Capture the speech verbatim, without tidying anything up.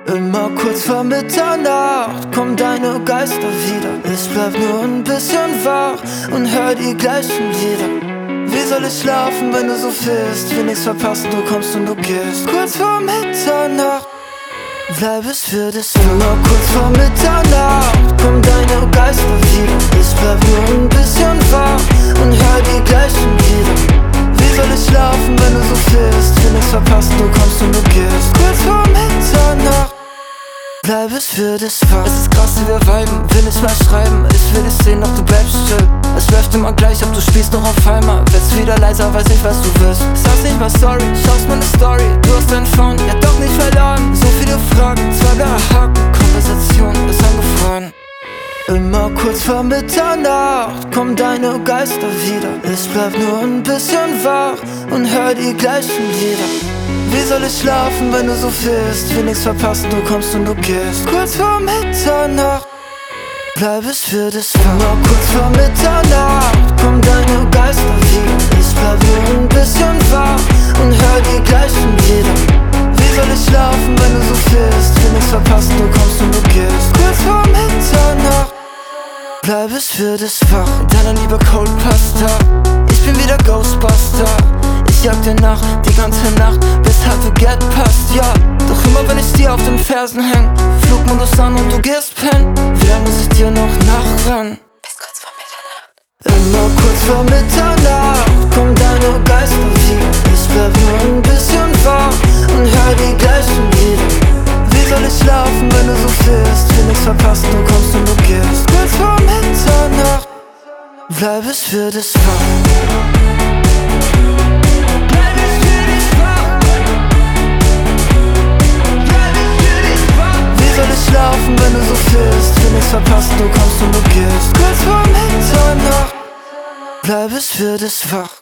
Immer kurz vor Mitternacht kommen deine Geister wieder. Ich bleib nur ein bisschen wach und hör die gleichen Lieder. Wie soll ich schlafen, wenn du so fehlst? Will nichts verpassen, du kommst und du gehst. Kurz vor Mitternacht bleib ich für dich wach. Immer kurz vor Mitternacht kommen deine Geister wieder. Ich bleib nur ein bisschen wach und hör die gleichen Lieder. Wie soll ich schlafen, wenn du so fehlst? Will nichts verpassen, du kommst und du gehst. Kurz vor Mitternacht bleib ich für dich wach. Es ist krass, wie wir viben, will nicht mehr schreiben. Ich will dich sehen, doch du bleibst still. Es läuft immer gleich, ob du spielst noch auf einmal. Werd's wieder leiser, weiß nicht, was du willst. Sag's nicht mal sorry, schaust meine Story. Du hast dein Phone, ja doch nicht verloren. So viele Fragen, zwei leere Haken. Konversation ist angefroren. Immer kurz vor Mitternacht kommen deine Geister wieder. Ich bleib nur ein bisschen wach und hör die gleichen Lieder. Wie soll ich schlafen, wenn du so fehlst? Will nichts verpassen, du kommst und du gehst. Kurz vor Mitternacht bleib ich für dich wach. Immer kurz vor Mitternacht kommen deine Geister wieder. Ich bleib nur ein bisschen wach und hör die gleichen Lieder. Wie soll ich schlafen, wenn du so fehlst? Will nichts verpassen, du kommst und du gehst. Kurz vor Mitternacht bleib ich für dich wach. Deine Liebe Cold Pasta. Ich bin wieder Ghostbuster. Ich jag dir nach, die ganze Nacht, bis hart to get passt, ja. Doch immer wenn ich dir auf den Fersen häng, Flugmodus an und du gehst pennen. Wie lange muss ich dir noch nachrennen? Bis kurz vor Mitternacht. Immer kurz vor Mitternacht kommen deine Geister wieder. Ich bleib nur ein bisschen wach und hör die gleichen Lieder. Wie soll ich schlafen, wenn du so fehlst? Will nichts verpassen, du kommst und du gehst. Kurz vor Mitternacht bleib ich für dich wach. Schlafen, wenn du so fehlst, will nichts verpassen, du kommst und du gehst. Kurz vor Mitternacht bleib ich für dich wach.